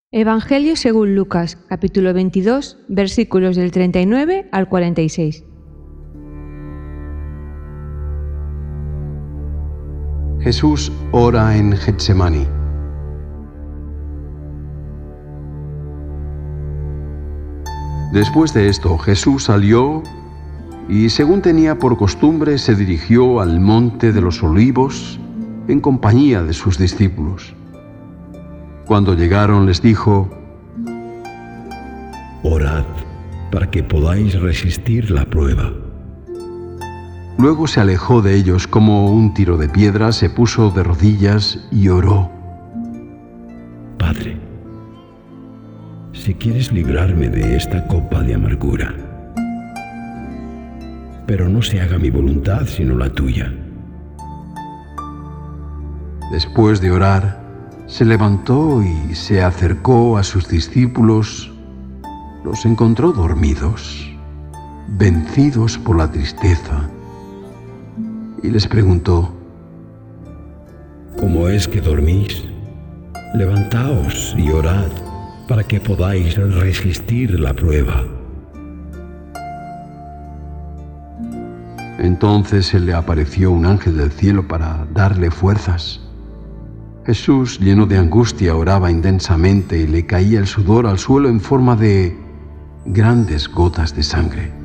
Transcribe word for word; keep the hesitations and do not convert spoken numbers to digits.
Evangelio según Lucas, capítulo veintidós, versículos del treinta y nueve al cuarenta y seis. Jesús ora en Getsemaní. Después de esto, Jesús salió y, según tenía por costumbre, se dirigió al monte de los Olivos en compañía de sus discípulos. Cuando llegaron, les dijo: Orad para que podáis resistir la prueba. Luego se alejó de ellos como un tiro de piedra, se puso de rodillas y oró: Padre, si quieres librarme de esta copa de amargura, pero no se haga mi voluntad sino la tuya. Después de orar, se levantó y se acercó a sus discípulos. Los encontró dormidos, vencidos por la tristeza, y les preguntó: ¿Cómo es que dormís? Levantaos y orad para que podáis resistir la prueba. Entonces se le apareció un ángel del cielo para darle fuerzas. Jesús, lleno de angustia, oraba intensamente y le caía el sudor al suelo en forma de grandes gotas de sangre.